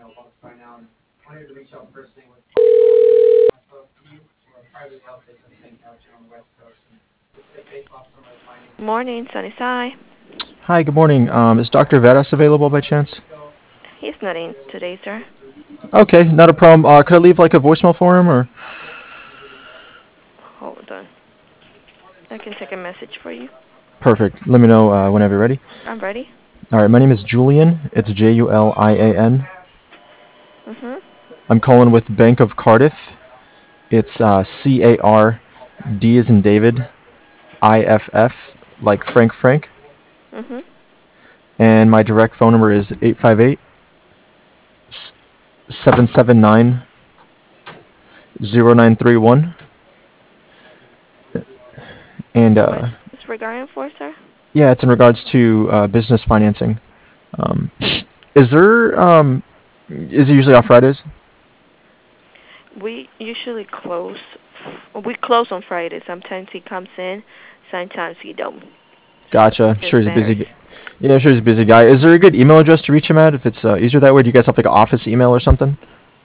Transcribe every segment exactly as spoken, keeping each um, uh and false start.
Morning, Sunnyside. Hi, good morning. Um, is Doctor Veras available by chance? He's not in today, sir. Okay, not a problem. Uh, could I leave like a voicemail for him or? Hold on. I can take a message for you. Perfect. Let me know uh, whenever you're ready. I'm ready. All right, my name is Julian. It's J U L I A N. Mhm. I'm calling with Bank of Cardiff. It's uh, C A R D as in David, I F F like Frank Frank, Mhm. and my direct phone number is eight five eight seven seven nine zero nine three one. And What's uh, this regarding for, sir? yeah, it's in regards to uh, business financing. Um, is there um, is it usually off Fridays? We usually close. We close on Friday. Sometimes he comes in. Sometimes he don't. So Gotcha. it I'm sure just he's a busy. varies. g- Yeah, I'm sure he's a busy guy. Is there a good email address to reach him at if it's uh, easier that way? Do you guys have like an office email or something?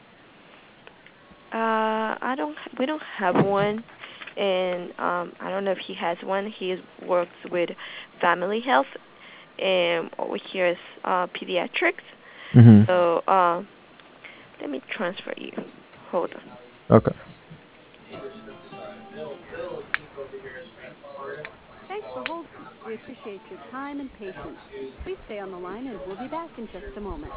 Uh, I don't. We don't have one, and um, I don't know if he has one. He works with family health, and over here is uh pediatrics. Mm-hmm. So um, let me transfer you. Hold on. Okay. Thanks for holding. We appreciate your time and patience. Please stay on the line and we'll be back in just a moment.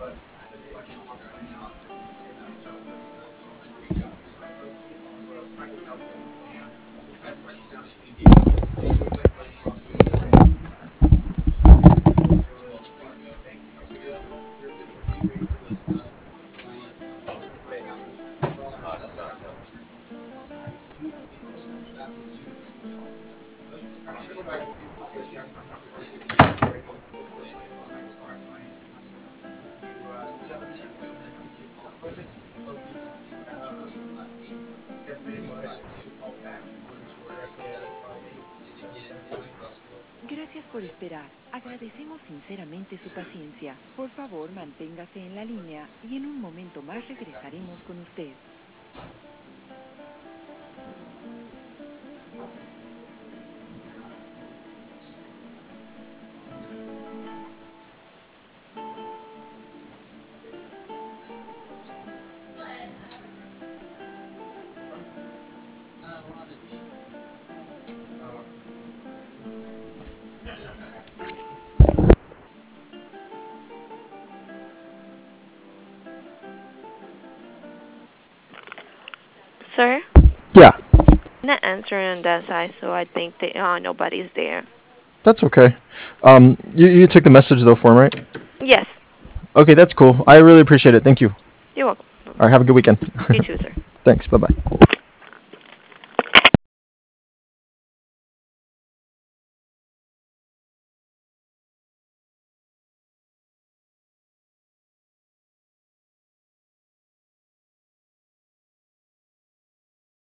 Gracias por esperar. Agradecemos sinceramente su paciencia. Por favor, manténgase en la línea y en un momento más regresaremos con usted. Sir, Yeah, not answering on that side, so I think that uh, nobody's there. that's okay. Um, you you took the message though for him, right? Yes, Okay, that's cool. I really appreciate it. Thank you. you're welcome. All right, have a good weekend. You too, sir. Thanks. Bye bye.